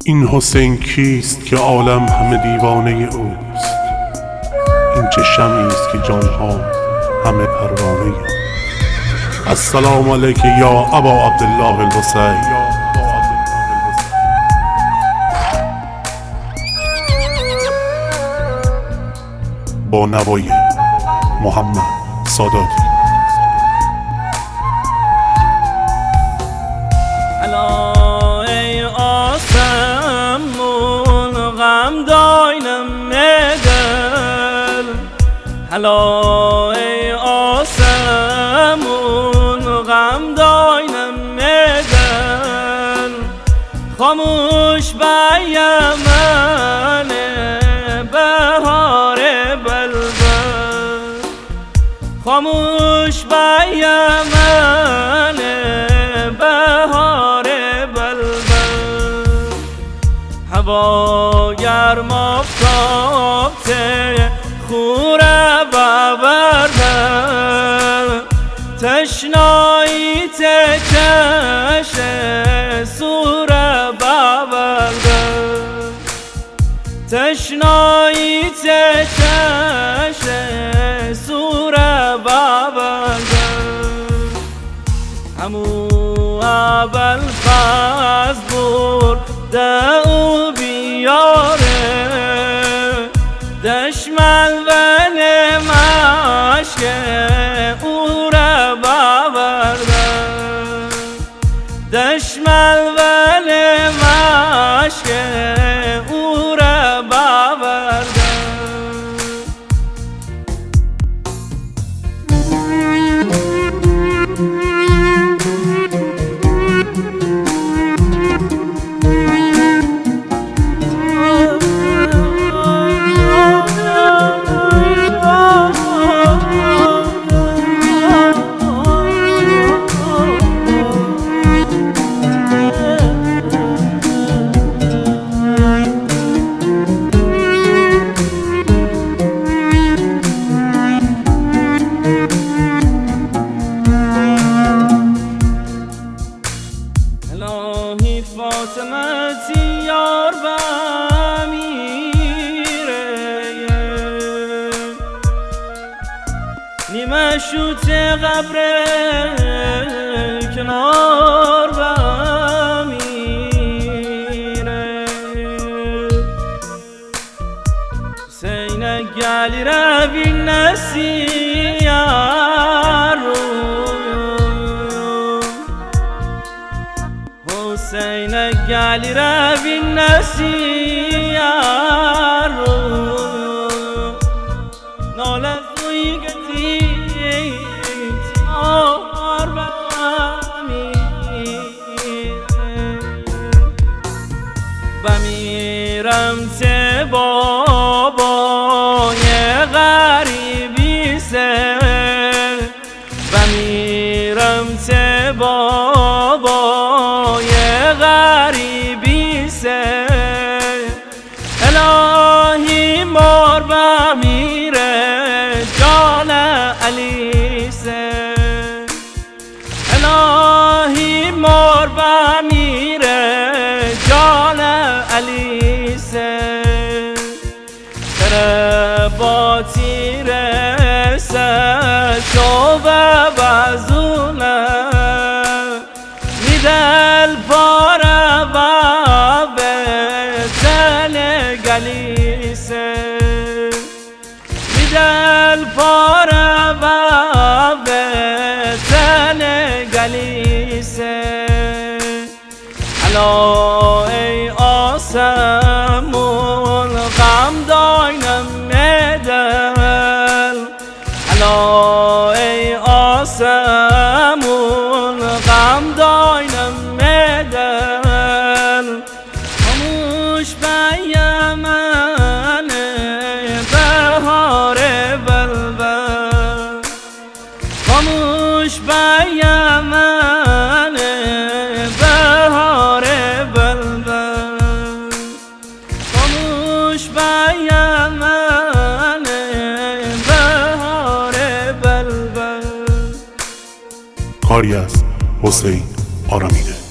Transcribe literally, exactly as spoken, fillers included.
این حسین کیست که عالم همه دیوانه اوست؟ این چه شمعی است که جانها همه پروانه اوست. السلام علیک یا ابا عبدالله الحسین. با نوای محمد ساداتی. الا ای آسمون غم داینم مدل، الا ای آسمون غم داینم مدل، خاموش به یمن بهار بلبل، خاموش به یمن بهار بلبل، هوا گرم آفتاب ته خوره ببرده، تشنایی ته چش سوره ببرده، تشنایی ته چش سوره ببرده، همو اول فاز بور دعو بیاره، دشمن ون مشک او را ببرده، دشمن ون مشک او را ببرده. الهی فاطمه یار بمیره، نیمه شوت قبر کنار بمیره، حسین گلی روی نسیار رو، حسین گلی روی نسیار رو، ناله زوی گتی تار بمیره، بمیرم ته بابای غریبی سه، بمیرم ته بابای غریبی سه، الهی مار بمیره جان علی سه، الهی مار بمیره جان علی سه، سر با تیر سه شوبه بزونه، دل پاره باب تن گلیسه، دل پاره باب تن گلیسه، الا ای آسمون غم داینم مدل، الا ای آسمون غم داینم مدل، خاموش به یمن بهار بلبل، خاموش به یمن بهار بلبل، خاموش به یمن بهار بلبل. کاری از حسین آرامیده.